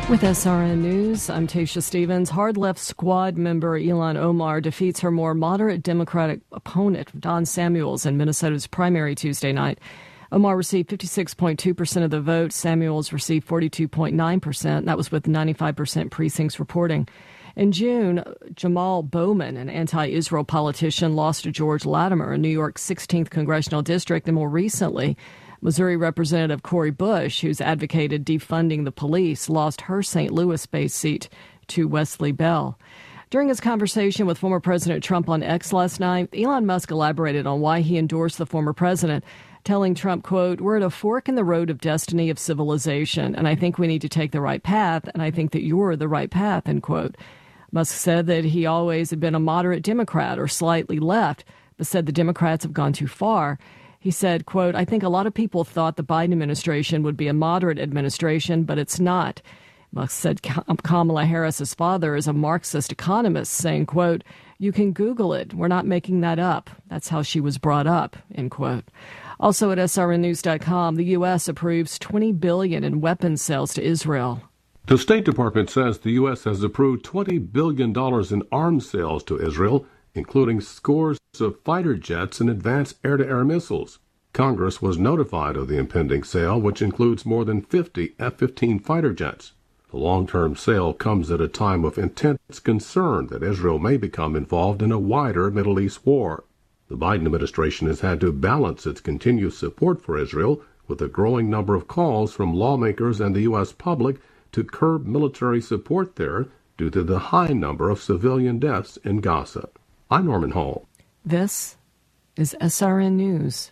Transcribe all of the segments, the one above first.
With SRN News, I'm Tasha Stevens. Hard left squad member Ilhan Omar defeats her more moderate Democratic opponent, Don Samuels, in Minnesota's primary Tuesday night. Omar received 56.2% of the vote. Samuels received 42.9%. That was with 95% precincts reporting. In June, Jamal Bowman, an anti-Israel politician, lost to George Latimer in New York's 16th congressional district. And more recently, Missouri Representative Cori Bush, who's advocated defunding the police, lost her St. Louis-based seat to Wesley Bell. During his conversation with former President Trump on X last night, Elon Musk elaborated on why he endorsed the former president, telling Trump, quote, "We're at a fork in the road of destiny of civilization, and I think we need to take the right path, and I think that you're the right path," end quote. Musk said that he always had been a moderate Democrat or slightly left, but said the Democrats have gone too far. He said, quote, "I think a lot of people thought the Biden administration would be a moderate administration, but it's not." Musk said Kamala Harris's father is a Marxist economist, saying, quote, "You can Google it. We're not making that up. That's how she was brought up," end quote. Also at srnnews.com, the U.S. approves $20 billion in weapons sales to Israel. The State Department says the U.S. has approved $20 billion in arms sales to Israel, including scores of fighter jets and advanced air-to-air missiles. Congress was notified of the impending sale, which includes more than 50 F-15 fighter jets. The long-term sale comes at a time of intense concern that Israel may become involved in a wider Middle East war. The Biden administration has had to balance its continued support for Israel with a growing number of calls from lawmakers and the U.S. public to curb military support there due to the high number of civilian deaths in Gaza. I'm Norman Hall. This is SRN News.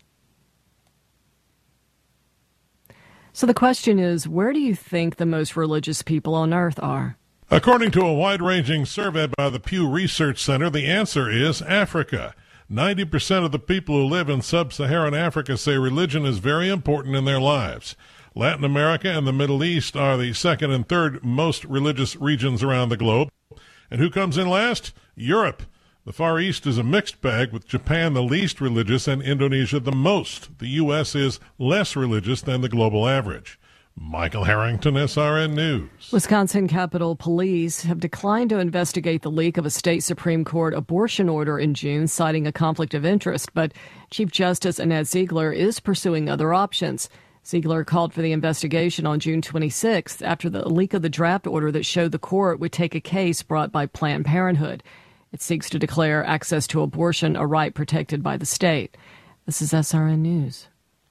So the question is, where do you think the most religious people on earth are? According to a wide-ranging survey by the Pew Research Center, the answer is Africa. 90% of the people who live in sub-Saharan Africa say religion is very important in their lives. Latin America and the Middle East are the second and third most religious regions around the globe. And who comes in last? Europe. The Far East is a mixed bag, with Japan the least religious and Indonesia the most. The U.S. is less religious than the global average. Michael Harrington, SRN News. Wisconsin Capitol Police have declined to investigate the leak of a state Supreme Court abortion order in June, citing a conflict of interest. But Chief Justice Annette Ziegler is pursuing other options. Ziegler called for the investigation on June 26th after the leak of the draft order that showed the court would take a case brought by Planned Parenthood. It seeks to declare access to abortion a right protected by the state. This is SRN News.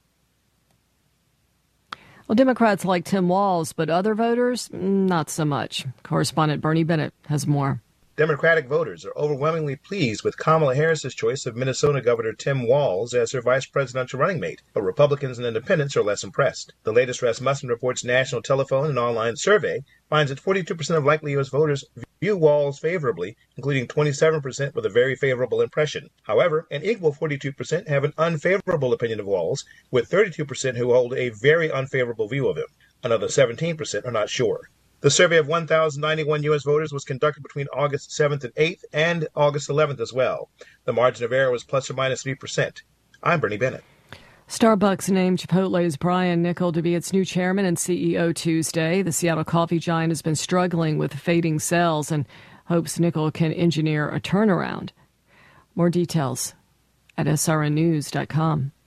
Well, Democrats like Tim Walz, but other voters, not so much. Correspondent Bernie Bennett has more. Democratic voters are overwhelmingly pleased with Kamala Harris's choice of Minnesota Governor Tim Walz as her vice presidential running mate, but Republicans and independents are less impressed. The latest Rasmussen Report's national telephone and online survey finds that 42% of likely U.S. voters view Walz favorably, including 27% with a very favorable impression. However, an equal 42% have an unfavorable opinion of Walz, with 32% who hold a very unfavorable view of him. Another 17% are not sure. The survey of 1,091 U.S. voters was conducted between August 7th and 8th and August 11th as well. The margin of error was plus or minus 3%. I'm Bernie Bennett. Starbucks named Chipotle's Brian Niccol to be its new chairman and CEO Tuesday. The Seattle coffee giant has been struggling with fading sales and hopes Niccol can engineer a turnaround. More details at srnnews.com.